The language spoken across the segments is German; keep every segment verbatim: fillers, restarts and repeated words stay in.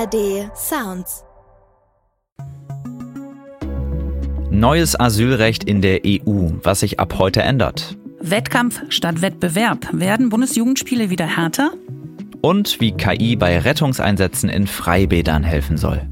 A R D Sounds. Neues Asylrecht in der E U, was sich ab heute ändert. Wettkampf statt Wettbewerb. Werden Bundesjugendspiele wieder härter? Und wie K I bei Rettungseinsätzen in Freibädern helfen soll.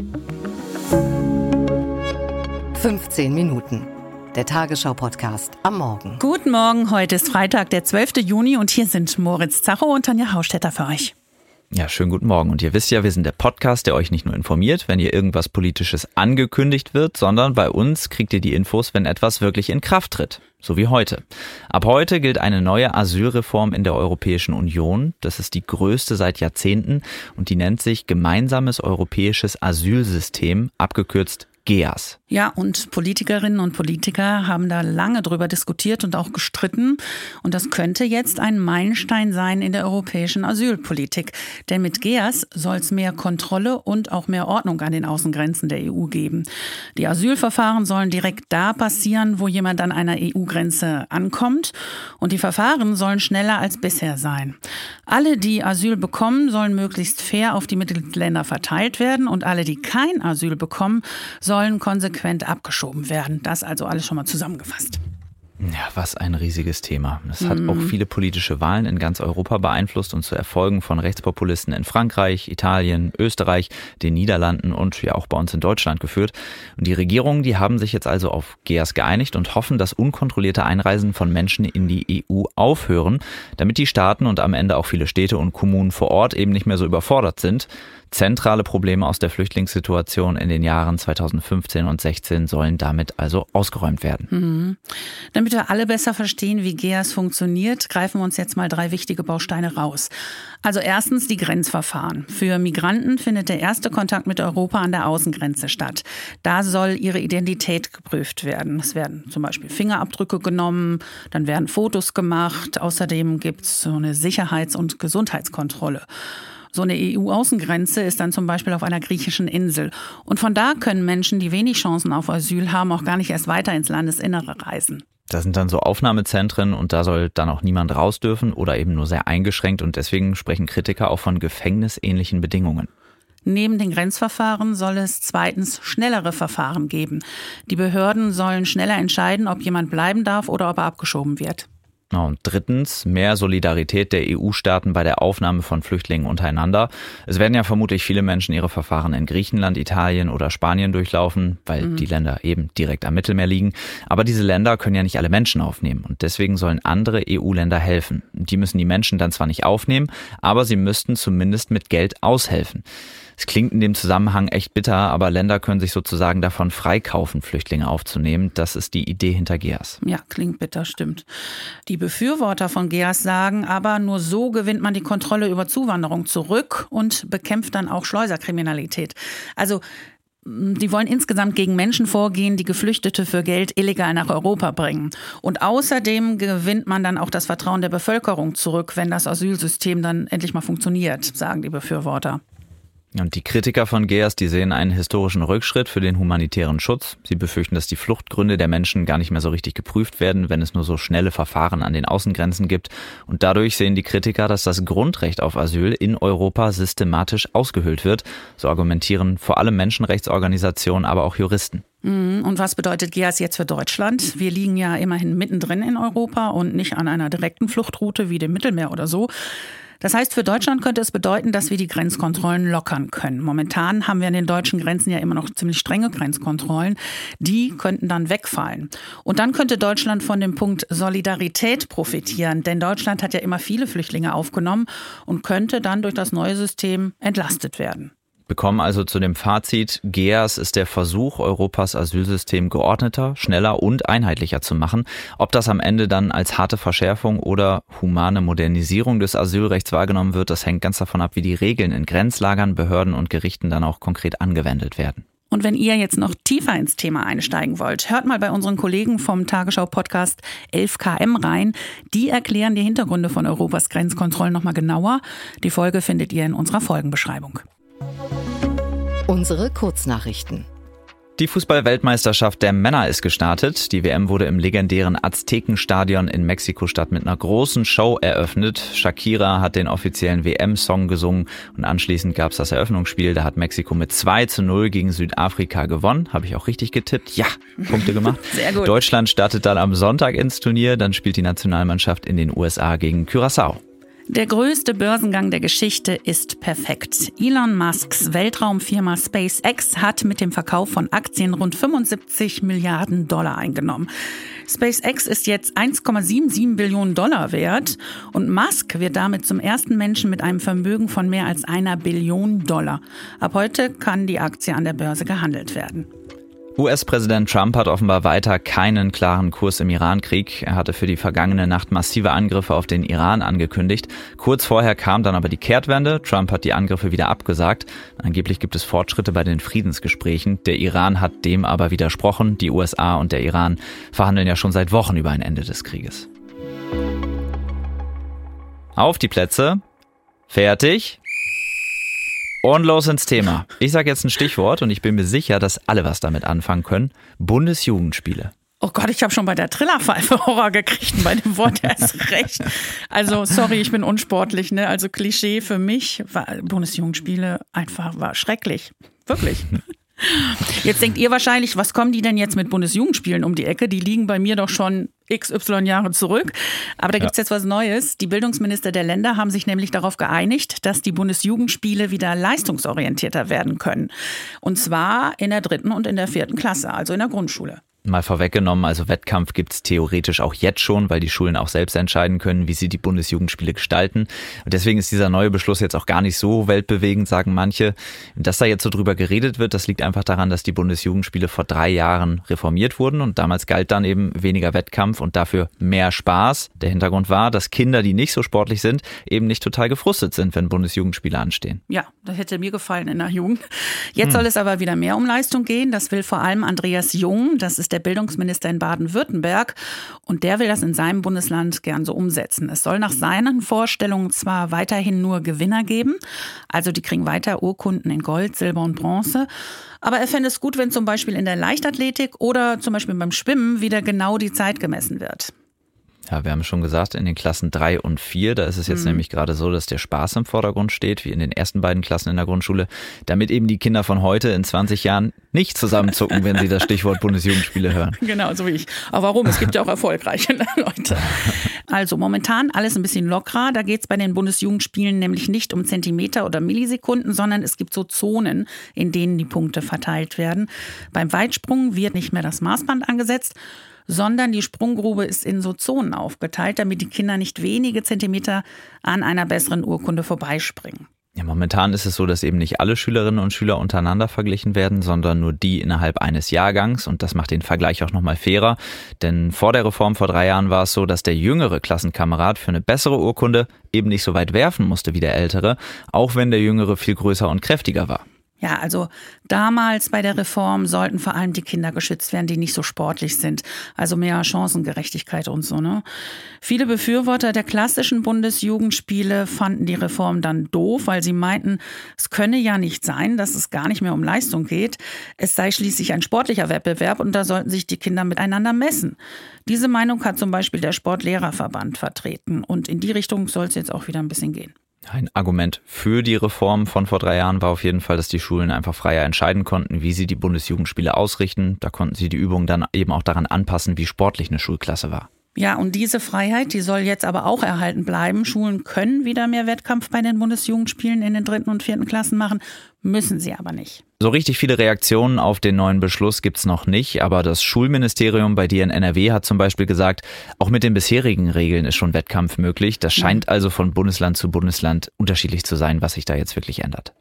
fünfzehn Minuten. Der Tagesschau-Podcast am Morgen. Guten Morgen, heute ist Freitag, der zwölfte Juni und hier sind Moritz Zacho und Tanja Haustetter für euch. Ja, schönen guten Morgen. Und ihr wisst ja, wir sind der Podcast, der euch nicht nur informiert, wenn hier irgendwas Politisches angekündigt wird, sondern bei uns kriegt ihr die Infos, wenn etwas wirklich in Kraft tritt. So wie heute. Ab heute gilt eine neue Asylreform in der Europäischen Union. Das ist die größte seit Jahrzehnten und die nennt sich Gemeinsames Europäisches Asylsystem, abgekürzt G E A S. Ja, und Politikerinnen und Politiker haben da lange drüber diskutiert und auch gestritten. Und das könnte jetzt ein Meilenstein sein in der europäischen Asylpolitik. Denn mit G E A S soll es mehr Kontrolle und auch mehr Ordnung an den Außengrenzen der E U geben. Die Asylverfahren sollen direkt da passieren, wo jemand an einer E U-Grenze ankommt. Und die Verfahren sollen schneller als bisher sein. Alle, die Asyl bekommen, sollen möglichst fair auf die Mitgliedsländer verteilt werden. Und alle, die kein Asyl bekommen, sollen konsequent abgeschoben werden. Das also alles schon mal zusammengefasst. Ja, was ein riesiges Thema. Das hat auch viele politische Wahlen in ganz Europa beeinflusst und zu Erfolgen von Rechtspopulisten in Frankreich, Italien, Österreich, den Niederlanden und ja auch bei uns in Deutschland geführt. Und die Regierungen, die haben sich jetzt also auf G E A S geeinigt und hoffen, dass unkontrollierte Einreisen von Menschen in die E U aufhören, damit die Staaten und am Ende auch viele Städte und Kommunen vor Ort eben nicht mehr so überfordert sind. Zentrale Probleme aus der Flüchtlingssituation in den Jahren zweitausendfünfzehn und sechzehn sollen damit also ausgeräumt werden. Mhm. Damit wir alle besser verstehen, wie G E A S funktioniert, greifen wir uns jetzt mal drei wichtige Bausteine raus. Also erstens die Grenzverfahren. Für Migranten findet der erste Kontakt mit Europa an der Außengrenze statt. Da soll ihre Identität geprüft werden. Es werden zum Beispiel Fingerabdrücke genommen, dann werden Fotos gemacht. Außerdem gibt es so eine Sicherheits- und Gesundheitskontrolle. So eine E U-Außengrenze ist dann zum Beispiel auf einer griechischen Insel. Und von da können Menschen, die wenig Chancen auf Asyl haben, auch gar nicht erst weiter ins Landesinnere reisen. Das sind dann so Aufnahmezentren und da soll dann auch niemand raus dürfen oder eben nur sehr eingeschränkt. Und deswegen sprechen Kritiker auch von gefängnisähnlichen Bedingungen. Neben den Grenzverfahren soll es zweitens schnellere Verfahren geben. Die Behörden sollen schneller entscheiden, ob jemand bleiben darf oder ob er abgeschoben wird. Und drittens, mehr Solidarität der E U-Staaten bei der Aufnahme von Flüchtlingen untereinander. Es werden ja vermutlich viele Menschen ihre Verfahren in Griechenland, Italien oder Spanien durchlaufen, weil mhm. die Länder eben direkt am Mittelmeer liegen. Aber diese Länder können ja nicht alle Menschen aufnehmen und deswegen sollen andere E U-Länder helfen. Die müssen die Menschen dann zwar nicht aufnehmen, aber sie müssten zumindest mit Geld aushelfen. Es klingt in dem Zusammenhang echt bitter, aber Länder können sich sozusagen davon freikaufen, Flüchtlinge aufzunehmen. Das ist die Idee hinter G E A S. Ja, klingt bitter, stimmt. Die Befürworter von G E A S sagen aber, nur so gewinnt man die Kontrolle über Zuwanderung zurück und bekämpft dann auch Schleuserkriminalität. Also die wollen insgesamt gegen Menschen vorgehen, die Geflüchtete für Geld illegal nach Europa bringen. Und außerdem gewinnt man dann auch das Vertrauen der Bevölkerung zurück, wenn das Asylsystem dann endlich mal funktioniert, sagen die Befürworter. Und die Kritiker von G E A S, die sehen einen historischen Rückschritt für den humanitären Schutz. Sie befürchten, dass die Fluchtgründe der Menschen gar nicht mehr so richtig geprüft werden, wenn es nur so schnelle Verfahren an den Außengrenzen gibt. Und dadurch sehen die Kritiker, dass das Grundrecht auf Asyl in Europa systematisch ausgehöhlt wird. So argumentieren vor allem Menschenrechtsorganisationen, aber auch Juristen. Und was bedeutet G E A S jetzt für Deutschland? Wir liegen ja immerhin mittendrin in Europa und nicht an einer direkten Fluchtroute wie dem Mittelmeer oder so. Das heißt, für Deutschland könnte es bedeuten, dass wir die Grenzkontrollen lockern können. Momentan haben wir an den deutschen Grenzen ja immer noch ziemlich strenge Grenzkontrollen. Die könnten dann wegfallen. Und dann könnte Deutschland von dem Punkt Solidarität profitieren. Denn Deutschland hat ja immer viele Flüchtlinge aufgenommen und könnte dann durch das neue System entlastet werden. Wir kommen also zu dem Fazit, G E A S ist der Versuch, Europas Asylsystem geordneter, schneller und einheitlicher zu machen. Ob das am Ende dann als harte Verschärfung oder humane Modernisierung des Asylrechts wahrgenommen wird, das hängt ganz davon ab, wie die Regeln in Grenzlagern, Behörden und Gerichten dann auch konkret angewendet werden. Und wenn ihr jetzt noch tiefer ins Thema einsteigen wollt, hört mal bei unseren Kollegen vom Tagesschau-Podcast elf Kilometer rein. Die erklären die Hintergründe von Europas Grenzkontrollen nochmal genauer. Die Folge findet ihr in unserer Folgenbeschreibung. Unsere Kurznachrichten. Die Fußball-Weltmeisterschaft der Männer ist gestartet. Die W M wurde im legendären Aztekenstadion in Mexiko-Stadt mit einer großen Show eröffnet. Shakira hat den offiziellen W M-Song gesungen und anschließend gab es das Eröffnungsspiel. Da hat Mexiko mit zwei zu null gegen Südafrika gewonnen. Habe ich auch richtig getippt? Ja, Punkte gemacht. Sehr gut. Deutschland startet dann am Sonntag ins Turnier. Dann spielt die Nationalmannschaft in den U S A gegen Curaçao. Der größte Börsengang der Geschichte ist perfekt. Elon Musks Weltraumfirma SpaceX hat mit dem Verkauf von Aktien rund fünfundsiebzig Milliarden Dollar eingenommen. SpaceX ist jetzt eins Komma siebenundsiebzig Billionen Dollar wert und Musk wird damit zum ersten Menschen mit einem Vermögen von mehr als einer Billion Dollar. Ab heute kann die Aktie an der Börse gehandelt werden. U S-Präsident Trump hat offenbar weiter keinen klaren Kurs im Iran-Krieg. Er hatte für die vergangene Nacht massive Angriffe auf den Iran angekündigt. Kurz vorher kam dann aber die Kehrtwende. Trump hat die Angriffe wieder abgesagt. Angeblich gibt es Fortschritte bei den Friedensgesprächen. Der Iran hat dem aber widersprochen. Die U S A und der Iran verhandeln ja schon seit Wochen über ein Ende des Krieges. Auf die Plätze. Fertig. Und los ins Thema. Ich sage jetzt ein Stichwort und ich bin mir sicher, dass alle was damit anfangen können. Bundesjugendspiele. Oh Gott, ich habe schon bei der Trillerpfeife Horror gekriegt und bei dem Wort erst recht. Also sorry, ich bin unsportlich, ne? Also Klischee für mich war Bundesjugendspiele einfach war schrecklich. Wirklich. Jetzt denkt ihr wahrscheinlich, was kommen die denn jetzt mit Bundesjugendspielen um die Ecke? Die liegen bei mir doch schon x y Jahre zurück. Aber da gibt's jetzt was Neues. Die Bildungsminister der Länder haben sich nämlich darauf geeinigt, dass die Bundesjugendspiele wieder leistungsorientierter werden können. Und zwar in der dritten und in der vierten Klasse, also in der Grundschule. Mal vorweggenommen, also Wettkampf gibt's theoretisch auch jetzt schon, weil die Schulen auch selbst entscheiden können, wie sie die Bundesjugendspiele gestalten. Und deswegen ist dieser neue Beschluss jetzt auch gar nicht so weltbewegend, sagen manche. Dass da jetzt so drüber geredet wird, das liegt einfach daran, dass die Bundesjugendspiele vor drei Jahren reformiert wurden und damals galt dann eben weniger Wettkampf und dafür mehr Spaß. Der Hintergrund war, dass Kinder, die nicht so sportlich sind, eben nicht total gefrustet sind, wenn Bundesjugendspiele anstehen. Ja, das hätte mir gefallen in der Jugend. Jetzt hm. soll es aber wieder mehr um Leistung gehen. Das will vor allem Andreas Jung, das ist der Bildungsminister in Baden-Württemberg, und der will das in seinem Bundesland gern so umsetzen. Es soll nach seinen Vorstellungen zwar weiterhin nur Gewinner geben, also die kriegen weiter Urkunden in Gold, Silber und Bronze, aber er fände es gut, wenn zum Beispiel in der Leichtathletik oder zum Beispiel beim Schwimmen wieder genau die Zeit gemessen wird. Ja, wir haben schon gesagt, in den Klassen drei und vier, da ist es jetzt mhm. nämlich gerade so, dass der Spaß im Vordergrund steht, wie in den ersten beiden Klassen in der Grundschule, damit eben die Kinder von heute in zwanzig Jahren nicht zusammenzucken, wenn sie das Stichwort Bundesjugendspiele hören. Genau, so wie ich. Aber warum? Es gibt ja auch erfolgreiche Leute. Also momentan alles ein bisschen lockerer. Da geht es bei den Bundesjugendspielen nämlich nicht um Zentimeter oder Millisekunden, sondern es gibt so Zonen, in denen die Punkte verteilt werden. Beim Weitsprung wird nicht mehr das Maßband angesetzt, sondern die Sprunggrube ist in so Zonen aufgeteilt, damit die Kinder nicht wenige Zentimeter an einer besseren Urkunde vorbeispringen. Ja, momentan ist es so, dass eben nicht alle Schülerinnen und Schüler untereinander verglichen werden, sondern nur die innerhalb eines Jahrgangs. Und das macht den Vergleich auch nochmal fairer. Denn vor der Reform vor drei Jahren war es so, dass der jüngere Klassenkamerad für eine bessere Urkunde eben nicht so weit werfen musste wie der ältere, auch wenn der jüngere viel größer und kräftiger war. Ja, also damals bei der Reform sollten vor allem die Kinder geschützt werden, die nicht so sportlich sind. Also mehr Chancengerechtigkeit und so, ne? Viele Befürworter der klassischen Bundesjugendspiele fanden die Reform dann doof, weil sie meinten, es könne ja nicht sein, dass es gar nicht mehr um Leistung geht. Es sei schließlich ein sportlicher Wettbewerb und da sollten sich die Kinder miteinander messen. Diese Meinung hat zum Beispiel der Sportlehrerverband vertreten und in die Richtung soll es jetzt auch wieder ein bisschen gehen. Ein Argument für die Reform von vor drei Jahren war auf jeden Fall, dass die Schulen einfach freier entscheiden konnten, wie sie die Bundesjugendspiele ausrichten. Da konnten sie die Übungen dann eben auch daran anpassen, wie sportlich eine Schulklasse war. Ja, und diese Freiheit, die soll jetzt aber auch erhalten bleiben. Schulen können wieder mehr Wettkampf bei den Bundesjugendspielen in den dritten und vierten Klassen machen, müssen sie aber nicht. So richtig viele Reaktionen auf den neuen Beschluss gibt's noch nicht, aber das Schulministerium bei dir in N R W hat zum Beispiel gesagt, auch mit den bisherigen Regeln ist schon Wettkampf möglich. Das scheint also von Bundesland zu Bundesland unterschiedlich zu sein, was sich da jetzt wirklich ändert.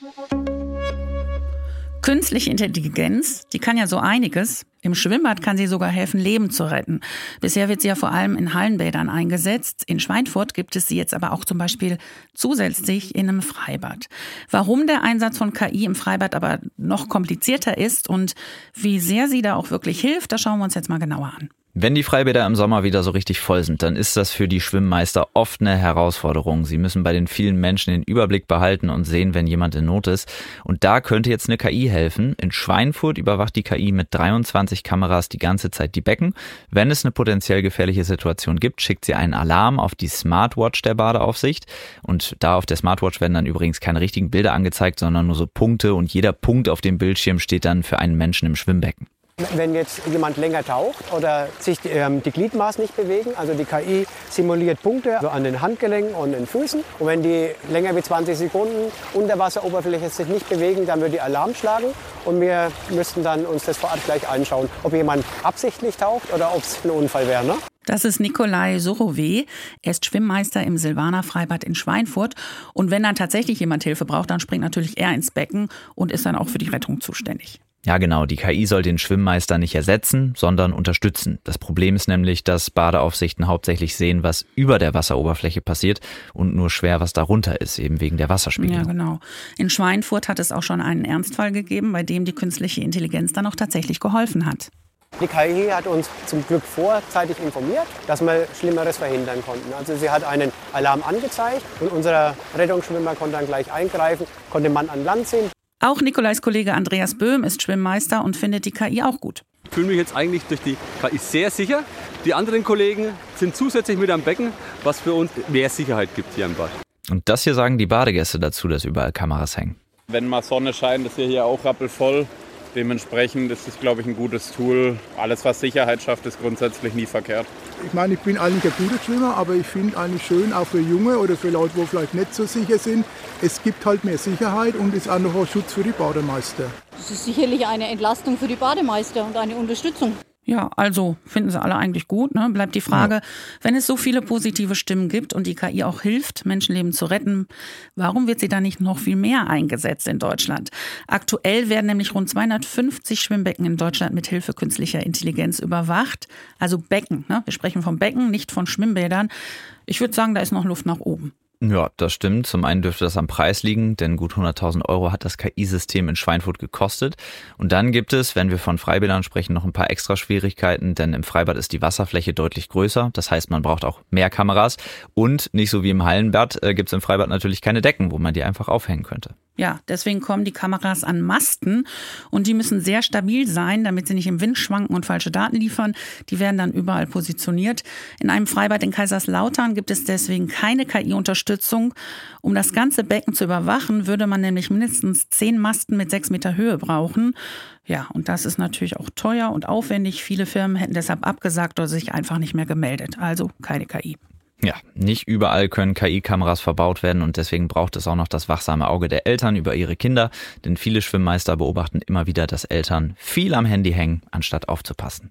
Künstliche Intelligenz, die kann ja so einiges. Im Schwimmbad kann sie sogar helfen, Leben zu retten. Bisher wird sie ja vor allem in Hallenbädern eingesetzt. In Schweinfurt gibt es sie jetzt aber auch zum Beispiel zusätzlich in einem Freibad. Warum der Einsatz von K I im Freibad aber noch komplizierter ist und wie sehr sie da auch wirklich hilft, das schauen wir uns jetzt mal genauer an. Wenn die Freibäder im Sommer wieder so richtig voll sind, dann ist das für die Schwimmmeister oft eine Herausforderung. Sie müssen bei den vielen Menschen den Überblick behalten und sehen, wenn jemand in Not ist. Und da könnte jetzt eine K I helfen. In Schweinfurt überwacht die K I mit dreiundzwanzig Kameras die ganze Zeit die Becken. Wenn es eine potenziell gefährliche Situation gibt, schickt sie einen Alarm auf die Smartwatch der Badeaufsicht. Und da auf der Smartwatch werden dann übrigens keine richtigen Bilder angezeigt, sondern nur so Punkte. Und jeder Punkt auf dem Bildschirm steht dann für einen Menschen im Schwimmbecken. Wenn jetzt jemand länger taucht oder sich die, ähm, die Gliedmaßen nicht bewegen, also die K I simuliert Punkte an den Handgelenken und den Füßen. Und wenn die länger wie zwanzig Sekunden Unterwasseroberfläche sich nicht bewegen, dann wird die Alarm schlagen. Und wir müssten dann uns das vor Ort gleich anschauen, ob jemand absichtlich taucht oder ob es ein Unfall wäre. Ne? Das ist Nikolai Surowe. Er ist Schwimmmeister im Silvaner Freibad in Schweinfurt. Und wenn dann tatsächlich jemand Hilfe braucht, dann springt natürlich er ins Becken und ist dann auch für die Rettung zuständig. Ja genau, die K I soll den Schwimmmeister nicht ersetzen, sondern unterstützen. Das Problem ist nämlich, dass Badeaufsichten hauptsächlich sehen, was über der Wasseroberfläche passiert und nur schwer, was darunter ist, eben wegen der Wasserspiegelung. Ja genau. In Schweinfurt hat es auch schon einen Ernstfall gegeben, bei dem die künstliche Intelligenz dann auch tatsächlich geholfen hat. Die K I hat uns zum Glück vorzeitig informiert, dass wir Schlimmeres verhindern konnten. Also sie hat einen Alarm angezeigt und unser Rettungsschwimmer konnte dann gleich eingreifen, konnte den Mann an Land ziehen. Auch Nikolais Kollege Andreas Böhm ist Schwimmmeister und findet die K I auch gut. Ich fühle mich jetzt eigentlich durch die K I sehr sicher. Die anderen Kollegen sind zusätzlich mit am Becken, was für uns mehr Sicherheit gibt hier im Bad. Und das hier sagen die Badegäste dazu, dass überall Kameras hängen. Wenn mal Sonne scheint, ist hier auch rappelvoll. Dementsprechend ist es, glaube ich, ein gutes Tool. Alles, was Sicherheit schafft, ist grundsätzlich nie verkehrt. Ich meine, ich bin eigentlich ein guter Schwimmer, aber ich finde eigentlich schön, auch für Junge oder für Leute, die vielleicht nicht so sicher sind, es gibt halt mehr Sicherheit und ist auch noch ein Schutz für die Bademeister. Das ist sicherlich eine Entlastung für die Bademeister und eine Unterstützung. Ja, also finden sie alle eigentlich gut. Ne? Bleibt die Frage, ja. Wenn es so viele positive Stimmen gibt und die K I auch hilft, Menschenleben zu retten, warum wird sie dann nicht noch viel mehr eingesetzt in Deutschland? Aktuell werden nämlich rund zweihundertfünfzig Schwimmbecken in Deutschland mit Hilfe künstlicher Intelligenz überwacht. Also Becken, ne? Wir sprechen von Becken, nicht von Schwimmbädern. Ich würde sagen, da ist noch Luft nach oben. Ja, das stimmt. Zum einen dürfte das am Preis liegen, denn gut hunderttausend Euro hat das K I-System in Schweinfurt gekostet. Und dann gibt es, wenn wir von Freibädern sprechen, noch ein paar extra Schwierigkeiten, denn im Freibad ist die Wasserfläche deutlich größer. Das heißt, man braucht auch mehr Kameras. Und nicht so wie im Hallenbad äh, gibt es im Freibad natürlich keine Decken, wo man die einfach aufhängen könnte. Ja, deswegen kommen die Kameras an Masten und die müssen sehr stabil sein, damit sie nicht im Wind schwanken und falsche Daten liefern. Die werden dann überall positioniert. In einem Freibad in Kaiserslautern gibt es deswegen keine K I-Unterstützung. Um das ganze Becken zu überwachen, würde man nämlich mindestens zehn Masten mit sechs Meter Höhe brauchen. Ja, und das ist natürlich auch teuer und aufwendig. Viele Firmen hätten deshalb abgesagt oder sich einfach nicht mehr gemeldet. Also keine K I. Ja, nicht überall können K I-Kameras verbaut werden und deswegen braucht es auch noch das wachsame Auge der Eltern über ihre Kinder, denn viele Schwimmmeister beobachten immer wieder, dass Eltern viel am Handy hängen, anstatt aufzupassen.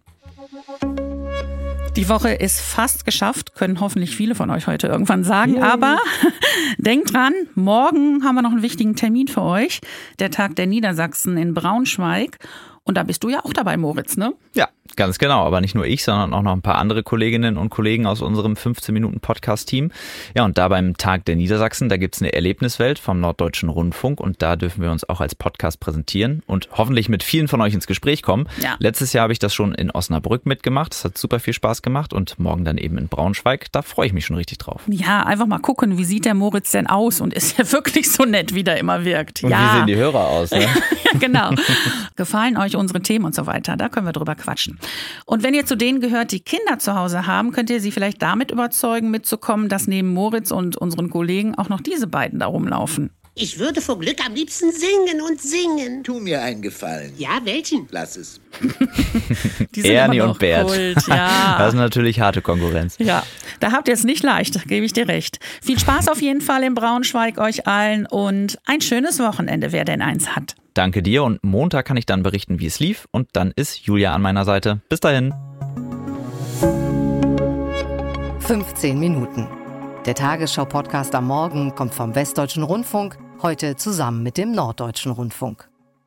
Die Woche ist fast geschafft, können hoffentlich viele von euch heute irgendwann sagen, yeah. Aber denkt dran, morgen haben wir noch einen wichtigen Termin für euch, der Tag der Niedersachsen in Braunschweig. Und da bist du ja auch dabei, Moritz, ne? Ja, ganz genau. Aber nicht nur ich, sondern auch noch ein paar andere Kolleginnen und Kollegen aus unserem fünfzehn Minuten Podcast-Team. Ja, und da beim Tag der Niedersachsen, da gibt's eine Erlebniswelt vom Norddeutschen Rundfunk. Und da dürfen wir uns auch als Podcast präsentieren und hoffentlich mit vielen von euch ins Gespräch kommen. Ja. Letztes Jahr habe ich das schon in Osnabrück mitgemacht. Das hat super viel Spaß gemacht. Und morgen dann eben in Braunschweig. Da freue ich mich schon richtig drauf. Ja, einfach mal gucken, wie sieht der Moritz denn aus? Und ist er wirklich so nett, wie der immer wirkt? Und ja. Wie sehen die Hörer aus, ne? Ja, genau. Gefallen euch unsere Themen und so weiter? Da können wir drüber quatschen. Und wenn ihr zu denen gehört, die Kinder zu Hause haben, könnt ihr sie vielleicht damit überzeugen, mitzukommen, dass neben Moritz und unseren Kollegen auch noch diese beiden da rumlaufen. Ich würde vor Glück am liebsten singen und singen. Tu mir einen Gefallen. Ja, welchen? Lass es. Die sind Ernie immer noch und Bert. Kult, ja. Das ist natürlich harte Konkurrenz. Ja, da habt ihr es nicht leicht, gebe ich dir recht. Viel Spaß auf jeden Fall in Braunschweig euch allen und ein schönes Wochenende, wer denn eins hat. Danke dir und Montag kann ich dann berichten, wie es lief und dann ist Julia an meiner Seite. Bis dahin. fünfzehn Minuten. Der Tagesschau-Podcast am Morgen kommt vom Westdeutschen Rundfunk, heute zusammen mit dem Norddeutschen Rundfunk.